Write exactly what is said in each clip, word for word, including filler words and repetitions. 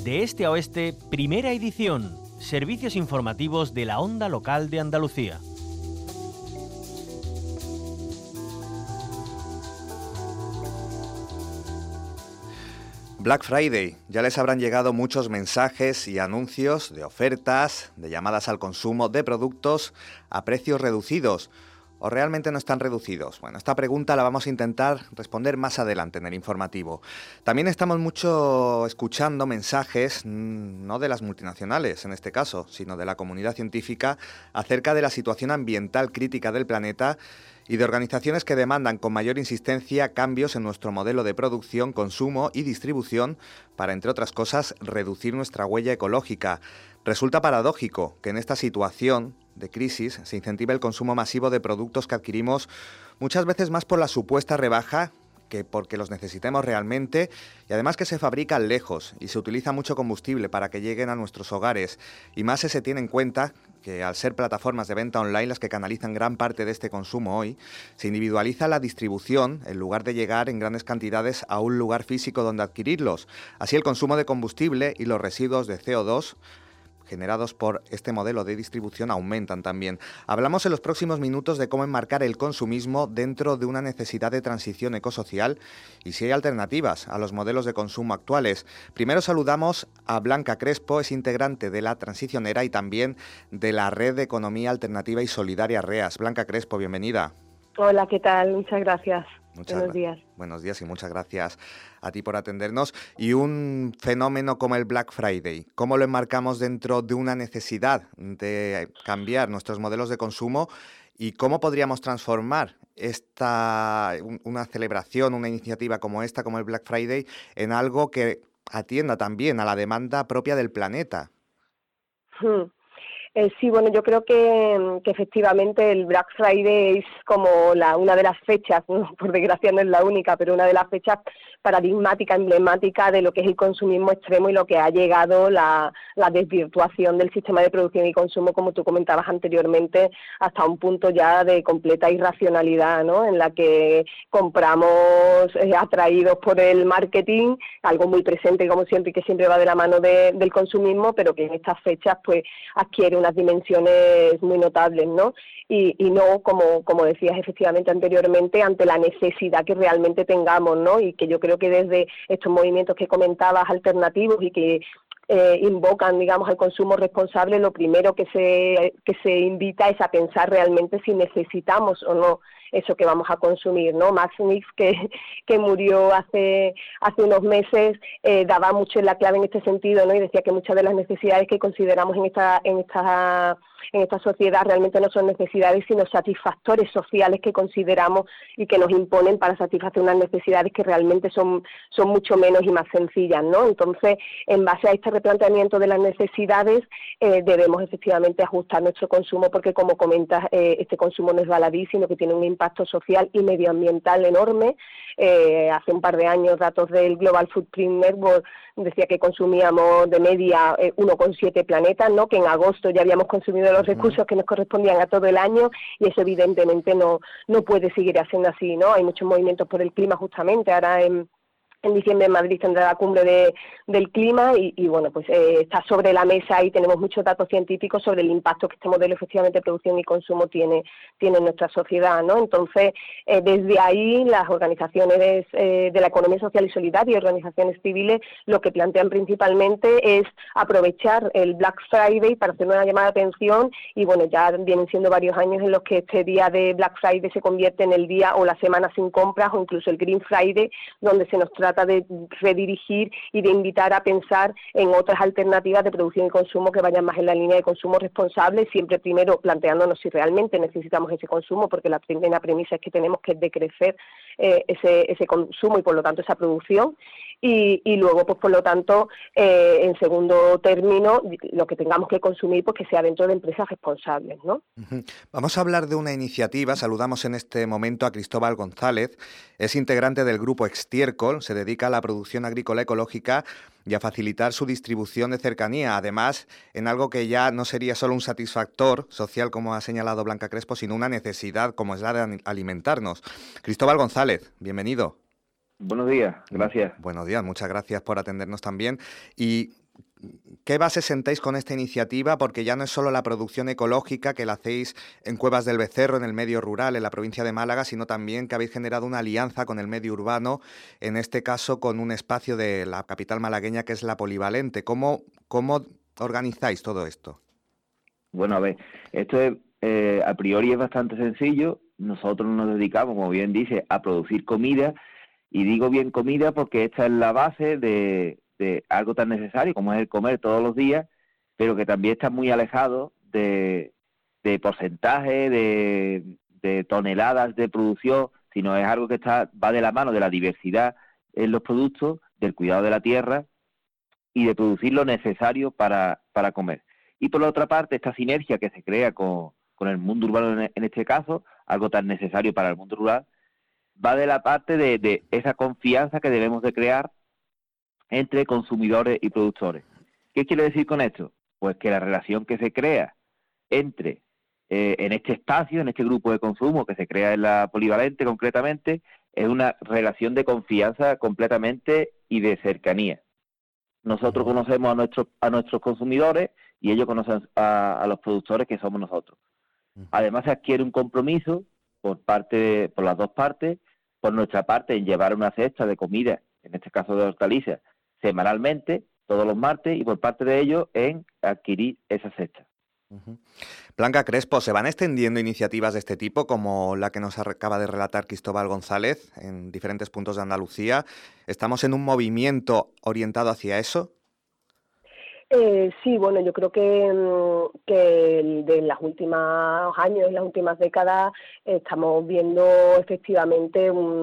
De este a oeste, primera edición. Servicios informativos de la Onda Local de Andalucía. Black Friday. Ya les habrán llegado muchos mensajes y anuncios de ofertas, de llamadas al consumo de productos a precios reducidos. ¿O realmente no están reducidos? Bueno, esta pregunta la vamos a intentar responder más adelante en el informativo. También estamos mucho escuchando mensajes, no de las multinacionales en este caso, sino de la comunidad científica, acerca de la situación ambiental crítica del planeta y de organizaciones que demandan con mayor insistencia cambios en nuestro modelo de producción, consumo y distribución para, entre otras cosas, reducir nuestra huella ecológica. Resulta paradójico que en esta situación de crisis se incentive el consumo masivo de productos que adquirimos muchas veces más por la supuesta rebaja que porque los necesitemos realmente, y además que se fabrican lejos y se utiliza mucho combustible para que lleguen a nuestros hogares, y más si se tiene en cuenta que al ser plataformas de venta online las que canalizan gran parte de este consumo hoy, se individualiza la distribución en lugar de llegar en grandes cantidades a un lugar físico donde adquirirlos. Así el consumo de combustible y los residuos de C O dos generados por este modelo de distribución aumentan también. Hablamos en los próximos minutos de cómo enmarcar el consumismo dentro de una necesidad de transición ecosocial y si hay alternativas a los modelos de consumo actuales. Primero saludamos a Blanca Crespo, es integrante de La Transicionera y también de la Red de Economía Alternativa y Solidaria REAS. Blanca Crespo, bienvenida. Hola, ¿qué tal? Muchas gracias. Muchas Buenos días. Buenos días y muchas gracias a ti por atendernos. Y un fenómeno como el Black Friday, ¿cómo lo enmarcamos dentro de una necesidad de cambiar nuestros modelos de consumo y cómo podríamos transformar esta una celebración, una iniciativa como esta, como el Black Friday, en algo que atienda también a la demanda propia del planeta? Hmm. Eh, sí, bueno, yo creo que, que efectivamente el Black Friday es como la, una de las fechas, ¿no? Por desgracia no es la única, pero una de las fechas paradigmática, emblemática de lo que es el consumismo extremo y lo que ha llegado la, la desvirtuación del sistema de producción y consumo, como tú comentabas anteriormente, hasta un punto ya de completa irracionalidad, ¿no? En la que compramos eh, atraídos por el marketing, algo muy presente como siempre y que siempre va de la mano de, del consumismo, pero que en estas fechas pues adquiere unas dimensiones muy notables, ¿no? Y, y no, como, como decías efectivamente anteriormente, ante la necesidad que realmente tengamos, ¿no? Y que yo creo que desde estos movimientos que comentabas alternativos y que eh, invocan, digamos, al consumo responsable, lo primero que se, que se invita es a pensar realmente si necesitamos o no eso que vamos a consumir, ¿no? Max Nix, que, que murió hace hace unos meses, eh, daba mucho en la clave en este sentido, ¿no? Y decía que muchas de las necesidades que consideramos en esta en esta en esta sociedad realmente no son necesidades, sino satisfactores sociales que consideramos y que nos imponen para satisfacer unas necesidades que realmente son son mucho menos y más sencillas, ¿no? Entonces, en base a este replanteamiento de las necesidades, eh, debemos efectivamente ajustar nuestro consumo, porque como comentas, eh, este consumo no es baladí, sino que tiene un impacto social y medioambiental enorme. Eh, hace un par de años, datos del Global Footprint Network decía que consumíamos de media eh, uno coma siete planetas, ¿no? Que en agosto ya habíamos consumido los recursos que nos correspondían a todo el año, y eso evidentemente no no puede seguir siendo así, ¿no? Hay muchos movimientos por el clima justamente, ahora en En diciembre en Madrid tendrá la cumbre de, del clima y, y bueno, pues eh, está sobre la mesa y tenemos muchos datos científicos sobre el impacto que este modelo efectivamente de producción y consumo tiene, tiene en nuestra sociedad, ¿no? Entonces, eh, desde ahí las organizaciones eh, de la economía social y solidaria y organizaciones civiles lo que plantean principalmente es aprovechar el Black Friday para hacer una llamada de atención y bueno, ya vienen siendo varios años en los que este día de Black Friday se convierte en el día o la semana sin compras o incluso el Green Friday, donde se nos trata de redirigir y de invitar a pensar en otras alternativas de producción y consumo que vayan más en la línea de consumo responsable, siempre primero planteándonos si realmente necesitamos ese consumo, porque la primera premisa es que tenemos que decrecer eh, ese, ese consumo y por lo tanto esa producción. Y, y luego, pues por lo tanto, eh, en segundo término, lo que tengamos que consumir, pues que sea dentro de empresas responsables, ¿no? Uh-huh. Vamos a hablar de una iniciativa. Saludamos en este momento a Cristóbal González. Es integrante del grupo Extiércol, se dedica a la producción agrícola ecológica y a facilitar su distribución de cercanía. Además, en algo que ya no sería solo un satisfactor social, como ha señalado Blanca Crespo, sino una necesidad como es la de alimentarnos. Cristóbal González, bienvenido. Buenos días, gracias. Buenos días, muchas gracias por atendernos también. Y ¿qué base sentáis con esta iniciativa? Porque ya no es solo la producción ecológica que la hacéis en Cuevas del Becerro, en el medio rural, en la provincia de Málaga, sino también que habéis generado una alianza con el medio urbano, en este caso con un espacio de la capital malagueña que es la Polivalente. ¿Cómo, cómo organizáis todo esto? Bueno, a ver, esto es, eh, a priori es bastante sencillo. Nosotros nos dedicamos, como bien dice, a producir comida, y digo bien comida porque esta es la base de, de algo tan necesario como es el comer todos los días, pero que también está muy alejado de, de porcentaje, de, de toneladas de producción, sino es algo que está va de la mano de la diversidad en los productos, del cuidado de la tierra y de producir lo necesario para, para comer. Y por la otra parte, esta sinergia que se crea con, con el mundo urbano en, en este caso, algo tan necesario para el mundo rural, va de la parte de, de esa confianza que debemos de crear entre consumidores y productores. ¿Qué quiere decir con esto? Pues que la relación que se crea entre, eh, en este espacio, en este grupo de consumo que se crea en la Polivalente concretamente, es una relación de confianza completamente y de cercanía. Nosotros conocemos a nuestros a nuestros consumidores y ellos conocen a, a los productores, que somos nosotros. Además, se adquiere un compromiso por parte de, por las dos partes, por nuestra parte en llevar una cesta de comida, en este caso de hortalizas, semanalmente, todos los martes, y por parte de ellos en adquirir esa cesta. Uh-huh. Blanca Crespo, ¿se van extendiendo iniciativas de este tipo como la que nos acaba de relatar Cristóbal González en diferentes puntos de Andalucía? ¿Estamos en un movimiento orientado hacia eso? Eh, sí, bueno, yo creo que, que de los últimos años, en las últimas décadas, eh, estamos viendo efectivamente un,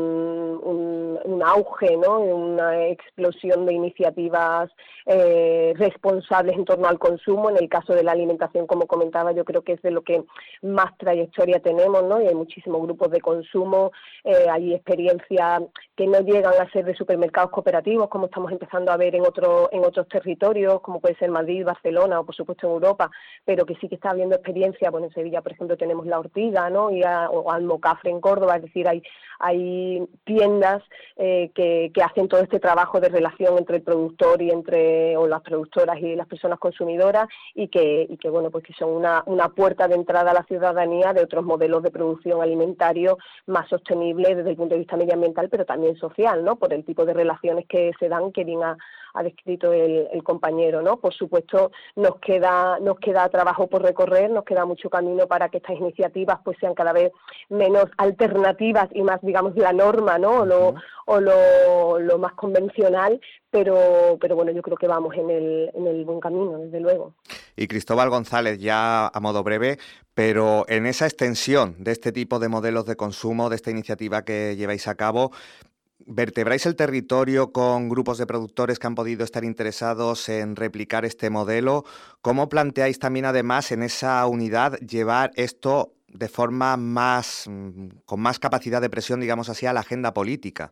un, un auge, ¿no? Una explosión de iniciativas eh, responsables en torno al consumo. En el caso de la alimentación, como comentaba, yo creo que es de lo que más trayectoria tenemos, ¿no? Y hay muchísimos grupos de consumo, eh, hay experiencias que no llegan a ser de supermercados cooperativos, como estamos empezando a ver en, otro, en otros territorios, como puede ser Madrid, Barcelona o por supuesto en Europa, pero que sí que está habiendo experiencia. Bueno, en Sevilla, por ejemplo, tenemos La Ortiga, ¿no? Y a, o Almocafre en Córdoba, es decir, hay, hay tiendas eh, que, que hacen todo este trabajo de relación entre el productor y entre, o las productoras y las personas consumidoras, y que, y que bueno, pues que son una, una puerta de entrada a la ciudadanía de otros modelos de producción alimentario más sostenibles desde el punto de vista medioambiental, pero también social, ¿no? Por el tipo de relaciones que se dan, que bien ha, ha descrito el, el compañero, ¿no? Por supuesto, nos queda nos queda trabajo por recorrer, nos queda mucho camino para que estas iniciativas pues sean cada vez menos alternativas y más, digamos, la norma, ¿no? O lo, o lo, lo más convencional, pero pero bueno, yo creo que vamos en el, en el buen camino, desde luego. Y Cristóbal González, ya a modo breve, pero en esa extensión de este tipo de modelos de consumo, de esta iniciativa que lleváis a cabo, ¿vertebráis el territorio con grupos de productores que han podido estar interesados en replicar este modelo? ¿Cómo planteáis también, además, en esa unidad llevar esto de forma más, con más capacidad de presión, digamos así, a la agenda política?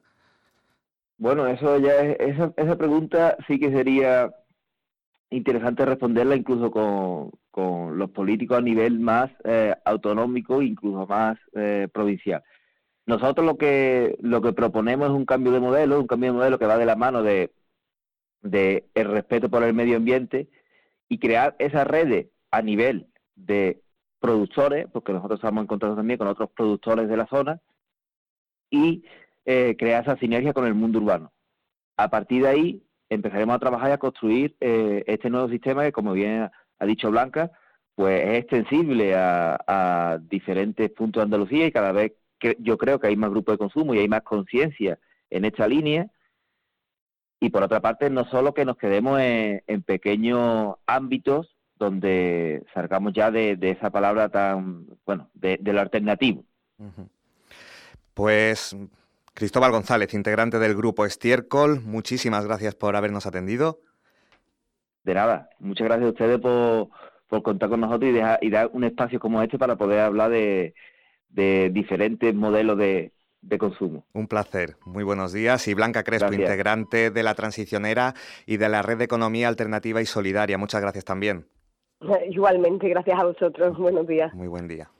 Bueno, eso ya es, esa, esa pregunta sí que sería interesante responderla incluso con, con los políticos a nivel más eh, autonómico, incluso más eh, provincial. Nosotros lo que lo que proponemos es un cambio de modelo, un cambio de modelo que va de la mano de, de el respeto por el medio ambiente y crear esas redes a nivel de productores, porque nosotros estamos en contacto también con otros productores de la zona, y eh, crear esa sinergia con el mundo urbano. A partir de ahí empezaremos a trabajar y a construir eh, este nuevo sistema que, como bien ha dicho Blanca, pues es extensible a, a diferentes puntos de Andalucía, y cada vez que yo creo que hay más grupos de consumo y hay más conciencia en esta línea. Y por otra parte, no solo que nos quedemos en, en pequeños ámbitos donde salgamos ya de, de esa palabra tan, bueno, de, de lo alternativo. Uh-huh. Pues Cristóbal González, integrante del grupo Estiércol, muchísimas gracias por habernos atendido. De nada, muchas gracias a ustedes por, por contar con nosotros y, dejar, y dar un espacio como este para poder hablar de de diferentes modelos de, de consumo. Un placer, muy buenos días. Y Blanca Crespo, gracias. Integrante de La Transicionera y de la Red de Economía Alternativa y Solidaria. Muchas gracias también. Igualmente, gracias a vosotros. Buenos días. Muy buen día.